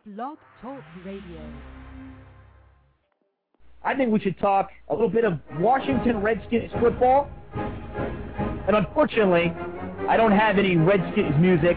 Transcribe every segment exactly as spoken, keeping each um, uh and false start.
Blog Talk Radio. I think we should talk a little bit of Washington Redskins football. And unfortunately, I don't have any Redskins music.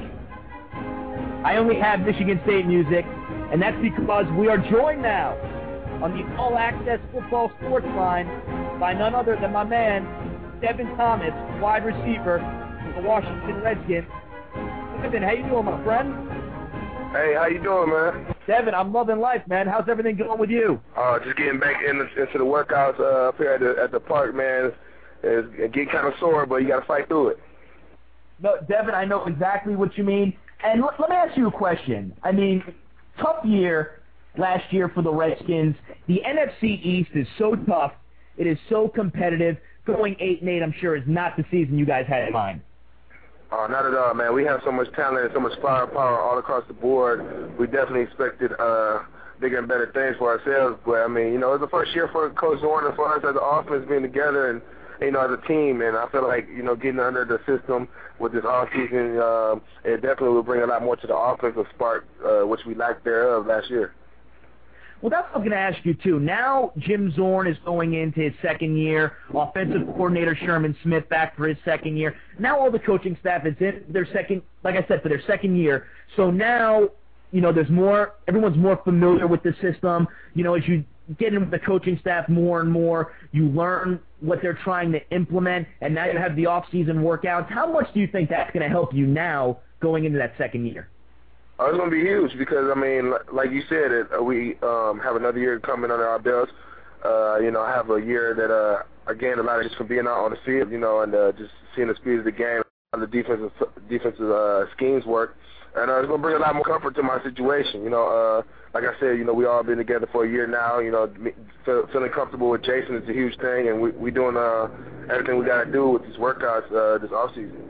I only have Michigan State music. And that's because we are joined now on the All Access Football Sports Line by none other than my man, Devin Thomas, wide receiver for the Washington Redskins. Devin, how you doing, my friend? Hey, how you doing, man? Devin, I'm loving life, man. How's everything going with you? Uh, just getting back in the, into the workouts uh, up here at the, at the park, man. It's, it's getting kind of sore, but you got to fight through it. No, Devin, I know exactly what you mean. And l- let me ask you a question. I mean, tough year last year for the Redskins. The N F C East is so tough. It is so competitive. Going eight and eight, I'm sure, is not the season you guys had in mind. Uh, not at all, man. We have so much talent and so much firepower all across the board. We definitely expected uh, bigger and better things for ourselves. But, I mean, you know, it's the first year for Coach Zorn and for us as an offense being together and, you know, as a team. And I feel like, you know, getting under the system with this offseason, uh, it definitely will bring a lot more to the offensive spark, uh, which we lacked thereof last year. Well, that's what I'm going to ask you, too. Now Jim Zorn is going into his second year. Offensive coordinator Sherman Smith back for his second year. Now all the coaching staff is in their second, like I said, for their second year. So now, you know, there's more, everyone's more familiar with the system. You know, as you get in with the coaching staff more and more, you learn what they're trying to implement, and now you have the off-season workouts. How much do you think that's going to help you now going into that second year? Oh, it's going to be huge because, I mean, like you said, it, uh, we um, have another year coming under our belts. Uh, you know, I have a year that uh, I gained a lot just from being out on the field, you know, and uh, just seeing the speed of the game, how the defensive defensive uh, schemes work. And uh, it's going to bring a lot more comfort to my situation. You know, uh, like I said, you know, we all been together for a year now. You know, feel, feeling comfortable with Jason is a huge thing, and we we doing uh, everything we got to do with these workouts uh, this offseason.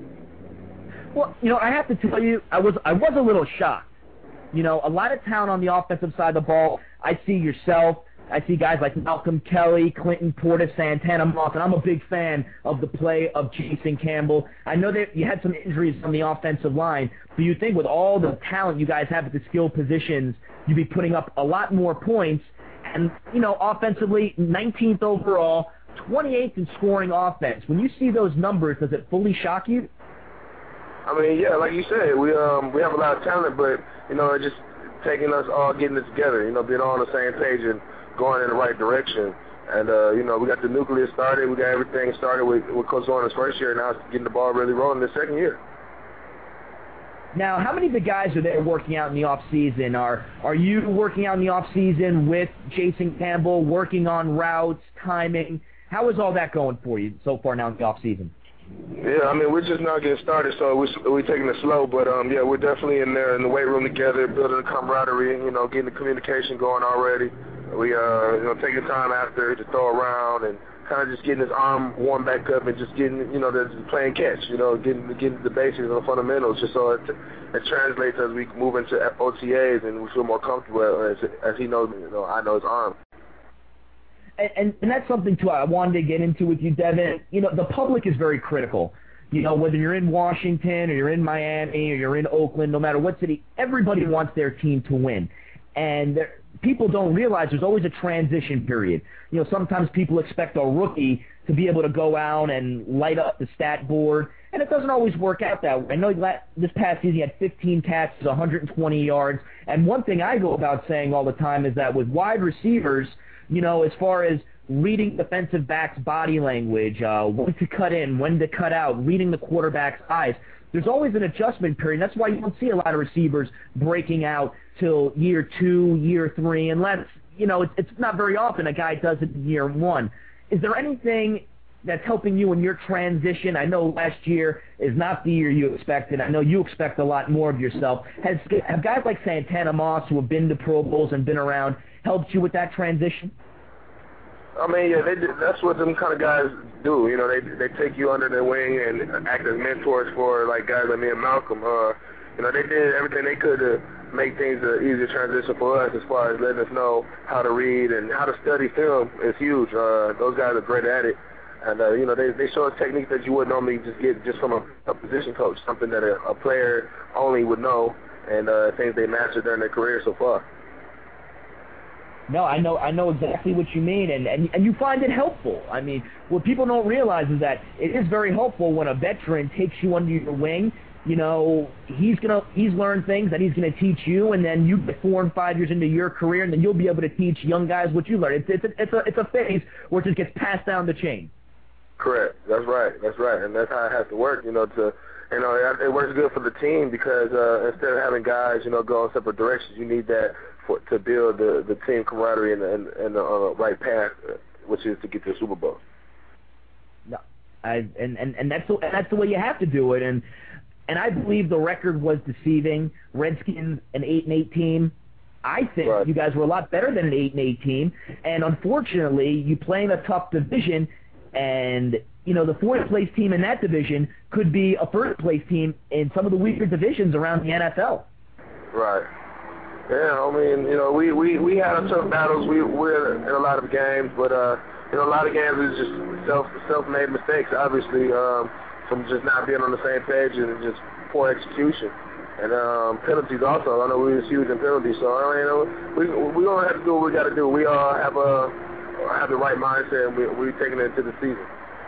Well, you know, I have to tell you, I was I was a little shocked. You know, a lot of talent on the offensive side of the ball. I see yourself. I see guys like Malcolm Kelly, Clinton Portis, Santana Moss, and I'm a big fan of the play of Jason Campbell. I know that you had some injuries on the offensive line, but you think with all the talent you guys have at the skill positions, you'd be putting up a lot more points. And, you know, offensively, nineteenth overall, twenty-eighth in scoring offense. When you see those numbers, does it fully shock you? I mean, yeah, like you said, we um we have a lot of talent, but you know, it's just taking us all getting it together, you know, being all on the same page and going in the right direction. And uh, you know, we got the nucleus started, we got everything started with with Coach Zorn his first year, and now it's getting the ball really rolling this second year. Now, how many of the guys are there working out in the off season? Are are you working out in the off season with Jason Campbell, working on routes, timing? How is all that going for you so far now in the off season? Yeah, I mean, we're just now getting started, so we're, we're taking it slow. But, um, yeah, we're definitely in there in the weight room together, building the camaraderie, you know, getting the communication going already. We, uh, you know, taking time after to throw around and kind of just getting his arm warmed back up and just getting, you know, the playing catch, you know, getting getting the basics and the fundamentals just so it, it translates as we move into O T As and we feel more comfortable as, as he knows, you know, I know his arm. And, and that's something, too, I wanted to get into with you, Devin. You know, the public is very critical. You know, whether you're in Washington or you're in Miami or you're in Oakland, no matter what city, everybody wants their team to win. And there, people don't realize there's always a transition period. You know, sometimes people expect a rookie to be able to go out and light up the stat board, and it doesn't always work out that way. I know this past season he had fifteen catches, one hundred twenty yards, and one thing I go about saying all the time is that with wide receivers, you know, as far as reading defensive backs' body language, uh, when to cut in, when to cut out, reading the quarterback's eyes, there's always an adjustment period. That's why you don't see a lot of receivers breaking out till year two, year three, unless, you know, it's, it's not very often a guy does it in year one. Is there anything that's helping you in your transition? I know last year is not the year you expected. I know you expect a lot more of yourself. Has have guys like Santana Moss, who have been to Pro Bowls and been around, helped you with that transition? I mean, yeah, they did, that's what them kind of guys do. You know, they they take you under their wing and act as mentors for like guys like me and Malcolm. Uh, you know, they did everything they could to make things an easier transition for us as far as letting us know how to read and how to study film is huge. Uh, those guys are great at it. And, uh, you know, they, they show us techniques that you wouldn't normally just get just from a, a position coach, something that a, a player only would know. and uh, things they mastered during their career so far. No, I know I know exactly what you mean, and, and, and you find it helpful. I mean, what people don't realize is that it is very helpful when a veteran takes you under your wing. You know, he's gonna he's learned things that he's gonna teach you, and then you get four and five years into your career, and then you'll be able to teach young guys what you learned. It's it's a, it's a it's a phase where it just gets passed down the chain. Correct. That's right. That's right, and that's how it has to work. You know, to you know, it, it works good for the team because uh, instead of having guys, you know, go in separate directions, you need that for, to build the the team camaraderie and and, and the uh, right path, which is to get to the Super Bowl. No, I and and and that's the, and that's the way you have to do it, and. And I believe the record was deceiving. Redskins, an eight and eight team. I think right. you guys were a lot better than an eight and eight team. And unfortunately, you play in a tough division, and you know the fourth place team in that division could be a first place team in some of the weaker divisions around the N F L. Right. Yeah, I mean, you know, we we we had our tough battles. We we're in a lot of games, but uh, you know, a lot of games is just self self-made mistakes. Obviously. Um, From just not being on the same page and just poor execution. And um, penalties also. I know we was huge in penalties, so I mean, you know, we we gonna have to do what we got to do. We all have a have the right mindset, and we we taking it into the season.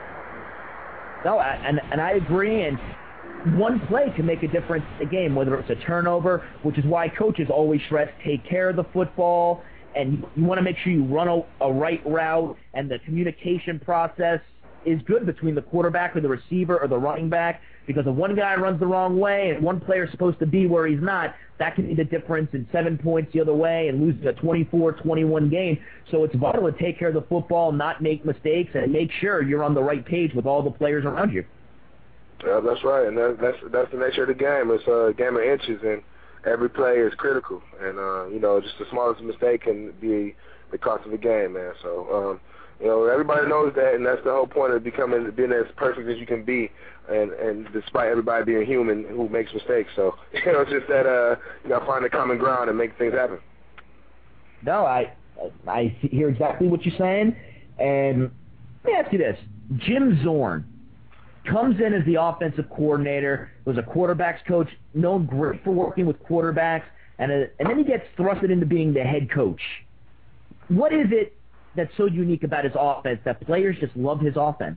No, I, and and I agree. And one play can make a difference in the game, whether it's a turnover, which is why coaches always stress take care of the football, and you want to make sure you run a, a right route, and the communication process is good between the quarterback or the receiver or the running back, because if one guy runs the wrong way and one player is supposed to be where he's not, that can be the difference in seven points the other way and losing a twenty-four twenty-one game. So it's vital to take care of the football, not make mistakes, and make sure you're on the right page with all the players around you. Yeah, that's right, and that, that's that's the nature of the game. It's a game of inches, and every play is critical. And, uh, you know, just the smallest mistake can be the cost of the game, man. So, um, you know, everybody knows that, and that's the whole point of becoming, being as perfect as you can be, and, and despite everybody being human who makes mistakes. So, you know, it's just that uh, you got to find a common ground and make things happen. No, I I hear exactly what you're saying, and let me ask you this. Jim Zorn comes in as the offensive coordinator, was a quarterback's coach, known great for working with quarterbacks, and, a, and then he gets thrusted into being the head coach. What is it that's so unique about his offense that players just love his offense?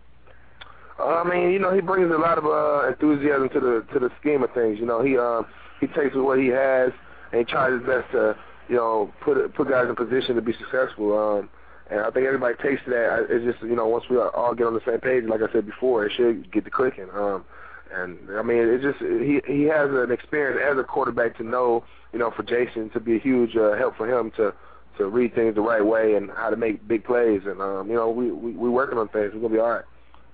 Uh, I mean, you know, he brings a lot of uh, enthusiasm to the to the scheme of things. You know, he uh, he takes what he has and he tries his best to, you know, put put guys in position to be successful. Um, and I think everybody takes to that. It's just, you know, once we all get on the same page, like I said before, it should get to clicking. Um, and I mean, it just he he has an experience as a quarterback to know, you know, for Jason to be a huge uh, help for him to. to read things the right way and how to make big plays. And, um, you know, we, we, we're working on things. We're going to be all right.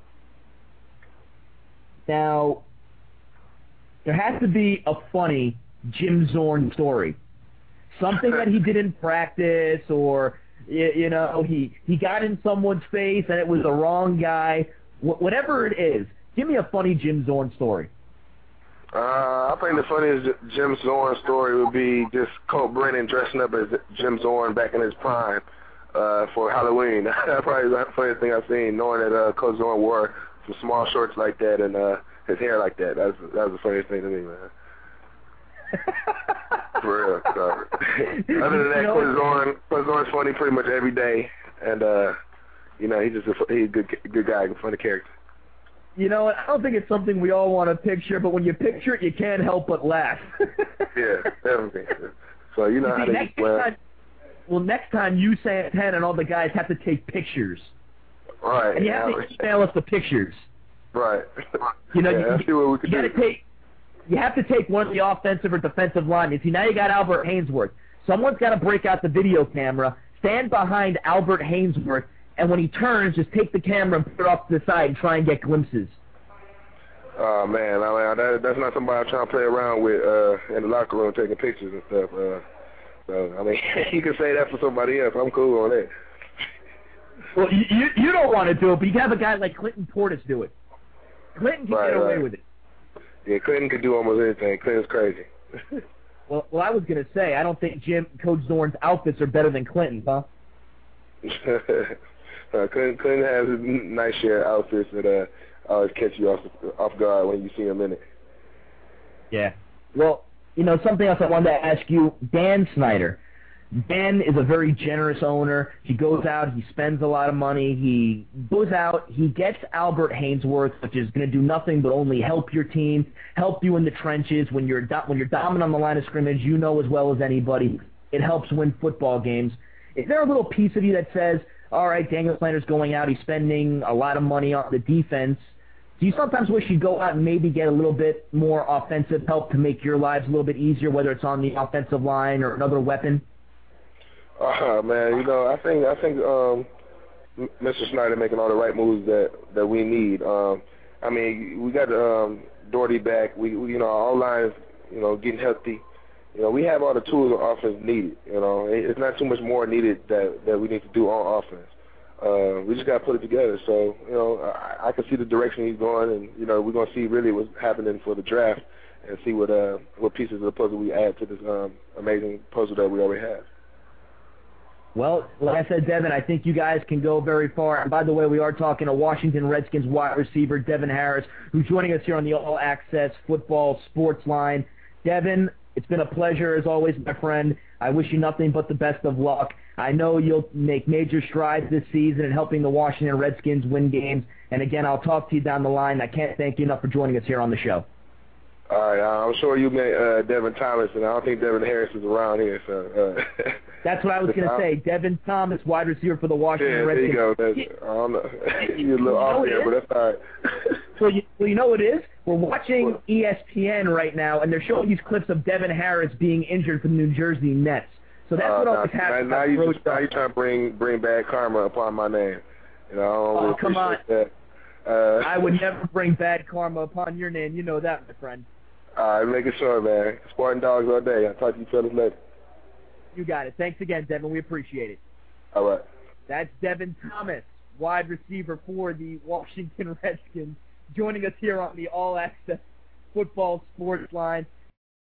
Now, there has to be a funny Jim Zorn story. Something that he did in practice, or, you, you know, he, he got in someone's face and it was the wrong guy. Wh- whatever it is, give me a funny Jim Zorn story. Uh, I think the funniest Jim Zorn story would be just Colt Brennan dressing up as Jim Zorn back in his prime uh, for Halloween. That's probably the funniest thing I've seen, knowing that uh, Coach Zorn wore some small shorts like that and uh, his hair like that. That was, that was the funniest thing to me, man. For real. So, other than that, you know, Coach Zorn, Coach Zorn's funny pretty much every day, and uh, you know, he's just a, he's a good, good guy, a funny character. You know, I don't think it's something we all want to picture, but when you picture it, you can't help but laugh. Yeah, definitely. So you know you how see, they next time, Well, next time you, Santana, and all the guys have to take pictures. Right. And you have to email us the pictures. Right. You know, yeah, you, see what we can you do. gotta take. You have to take one of the offensive or defensive linemen. See, now you got Albert Hainsworth. Someone's got to break out the video camera, stand behind Albert Hainsworth, and when he turns, just take the camera and put it off to the side and try and get glimpses. Oh, man, I mean, that, that's not somebody I'm trying to play around with uh, in the locker room taking pictures and stuff. Uh, so, I mean, you can say that for somebody else. I'm cool on that. Well, you, you, you don't want to do it, but you can have a guy like Clinton Portis do it. Clinton can right, get away right. with it. Yeah, Clinton can do almost anything. Clinton's crazy. well, well, I was going to say, I don't think Jim Coach Zorn's outfits are better than Clinton's, huh? uh, Clinton, Clinton has a nice share of outfits that uh, always catch you off off guard when you see him in it. Yeah. Well, you know, something else I wanted to ask you, Dan Snyder. Dan is a very generous owner. He goes out, he spends a lot of money. He goes out, he gets Albert Hainsworth, which is going to do nothing but only help your team, help you in the trenches. When you're do- when you're dominant on the line of scrimmage, you know as well as anybody, it helps win football games. Is there a little piece of you that says, all right, Daniel Snyder's going out, he's spending a lot of money on the defense. Do you sometimes wish you'd go out and maybe get a little bit more offensive help to make your lives a little bit easier, whether it's on the offensive line or another weapon? Oh, man, you know, I think I think um, Mister Snyder making all the right moves that, that we need. Um, I mean, we got um, Doherty back. We, we, you know, our line is, you know, getting healthy. You know, we have all the tools on offense needed. You know, it's not too much more needed that, that we need to do on offense. Uh, we just got to put it together. So, you know, I, I can see the direction he's going, and, you know, we're going to see really what's happening for the draft and see what uh, what pieces of the puzzle we add to this um, amazing puzzle that we already have. Well, like I said, Devin, I think you guys can go very far. And by the way, we are talking to Washington Redskins wide receiver Devin Harris, who's joining us here on the All Access Football Sports Line. Devin, it's been a pleasure as always, my friend. I wish you nothing but the best of luck. I know you'll make major strides this season in helping the Washington Redskins win games. And again, I'll talk to you down the line. I can't thank you enough for joining us here on the show. All right, uh, I'm sure you met uh, Devin Thomas, and I don't think Devin Harris is around here. So uh, that's what I was going to say. Devin Thomas, wide receiver for the Washington yeah, Redskins. There you go. That's, I don't know. You're a little off there, but that's all right. well, you, well, you know what it is? We're watching E S P N right now, and they're showing these clips of Devin Harris being injured for the New Jersey Nets. So that's uh, what always happens. Now, now you just, now you're trying to bring bring bad karma upon my name. You know, I don't oh, really come on. That. Uh, I would never bring bad karma upon your name. You know that, my friend. All right, making sure, man. Spartan dogs all day. I'll talk to you fellas later. You got it. Thanks again, Devin. We appreciate it. All right. That's Devin Thomas, wide receiver for the Washington Redskins, joining us here on the All Access Football Sports Line.